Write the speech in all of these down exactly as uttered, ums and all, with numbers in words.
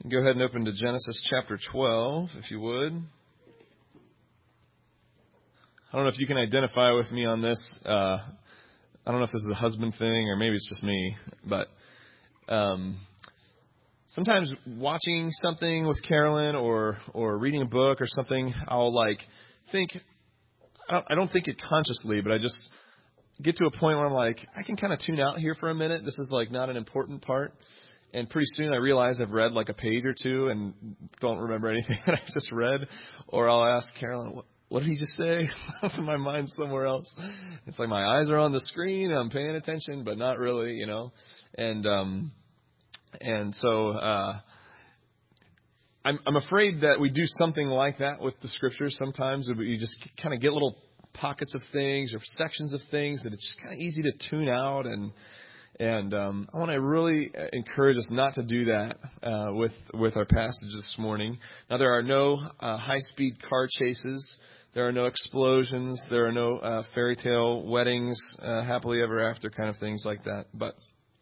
Go ahead and open to Genesis chapter twelve, if you would. I don't know if you can identify with me on this. Uh, I don't know if this is a husband thing or maybe it's just me, but um, sometimes watching something with Carolyn or or reading a book or something, I'll like think. I don't, I don't think it consciously, but I just get to a point where I'm like, I can kind of tune out here for a minute. This is like not an important part. And pretty soon I realize I've read like a page or two and don't remember anything that I just read. Or I'll ask Carolyn, what, what did he just say? My mind's somewhere else. It's like my eyes are on the screen. I'm paying attention, but not really, you know. And um, and so uh, I'm, I'm afraid that we do something like that with the Scriptures sometimes. You just kind of get little pockets of things or sections of things that it's just kind of easy to tune out. And And um, I want to really encourage us not to do that uh, with with our passage this morning. Now, there are no uh, high-speed car chases. There are no explosions. There are no uh, fairy tale weddings, uh, happily ever after kind of things like that. But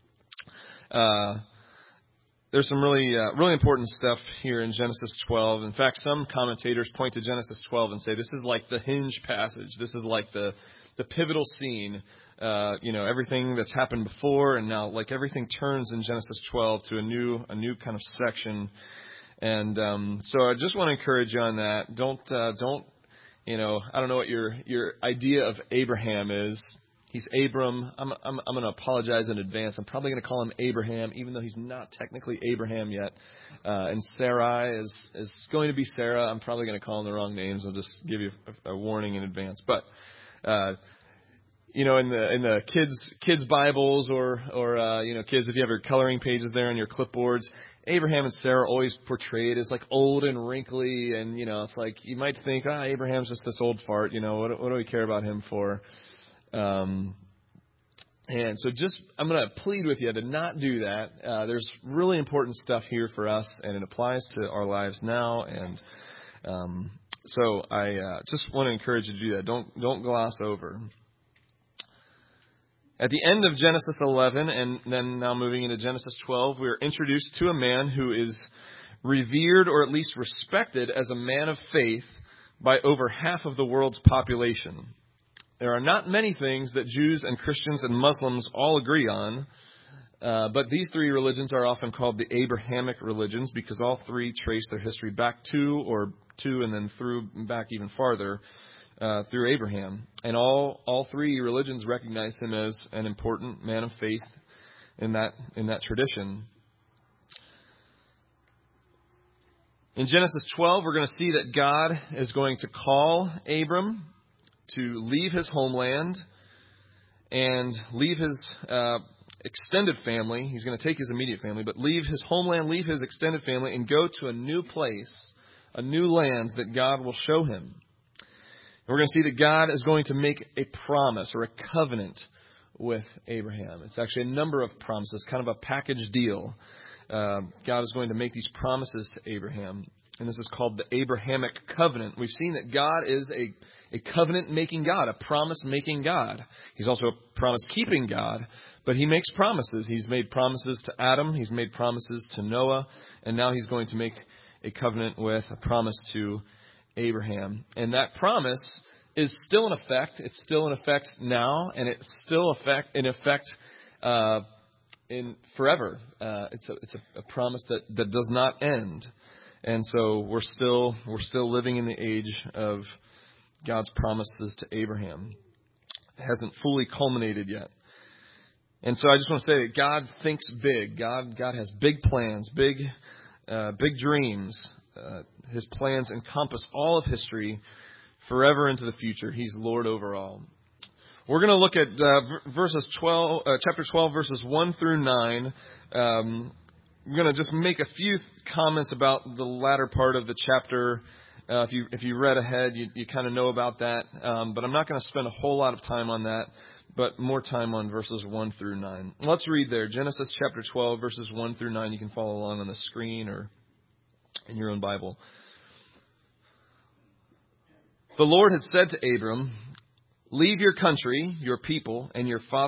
uh, there's some really uh, really important stuff here in Genesis twelve. In fact, some commentators point to Genesis twelve and say this is like the hinge passage. This is like the the pivotal scene. Uh, you know, everything that's happened before, and now like everything turns in Genesis twelve to a new, a new kind of section. And um, so I just want to encourage you on that. Don't, uh, don't, you know, I don't know what your your idea of Abraham is. He's Abram. I'm, I'm, I'm going to apologize in advance. I'm probably going to call him Abraham, even though he's not technically Abraham yet. Uh, and Sarai is is going to be Sarah. I'm probably going to call him the wrong names. I'll just give you a, a warning in advance. But uh, You know, in the in the kids kids Bibles or or uh, you know, kids, if you have your coloring pages there on your clipboards, Abraham and Sarah are always portrayed as like old and wrinkly, and you know, it's like you might think, ah, Abraham's just this old fart. You know, what, what do we care about him for? Um, and so, just I'm going to plead with you to not do that. Uh, there's really important stuff here for us, and it applies to our lives now. And um, so, I uh, just want to encourage you to do that. Don't don't gloss over. At the end of Genesis eleven, and then now moving into Genesis twelve, we are introduced to a man who is revered or at least respected as a man of faith by over half of the world's population. There are not many things that Jews and Christians and Muslims all agree on, uh, but these three religions are often called the Abrahamic religions because all three trace their history back to or to and then through back even farther. Uh, through Abraham. And all all three religions recognize him as an important man of faith in that in that tradition. In Genesis twelve, we're going to see that God is going to call Abram to leave his homeland and leave his uh, extended family. He's going to take his immediate family, but leave his homeland, leave his extended family, and go to a new place, a new land that God will show him. We're going to see that God is going to make a promise or a covenant with Abraham. It's actually a number of promises, kind of a package deal. Uh, God is going to make these promises to Abraham. And this is called the Abrahamic covenant. We've seen that God is a, a covenant-making God, a promise-making God. He's also a promise-keeping God, but he makes promises. He's made promises to Adam. He's made promises to Noah. And now he's going to make a covenant with, a promise to Abraham. And that promise is still in effect. It's still in effect now, and it's still effect in effect uh, in forever. Uh, it's a it's a, a promise that, that does not end. And so we're still we're still living in the age of God's promises to Abraham. It hasn't fully culminated yet. And so I just want to say that God thinks big. God God has big plans, big uh, big dreams. Uh, his plans encompass all of history forever into the future. He's Lord over all. We're going to look at uh, verses twelve, uh, chapter twelve, verses one through nine. Um, I'm going to just make a few comments about the latter part of the chapter. Uh, if you if you read ahead, you, you kind of know about that. Um, but I'm not going to spend a whole lot of time on that, but more time on verses one through nine. Let's read there. Genesis chapter twelve, verses one through nine. You can follow along on the screen or in your own Bible. The Lord had said to Abram, "Leave your country, your people, and your father."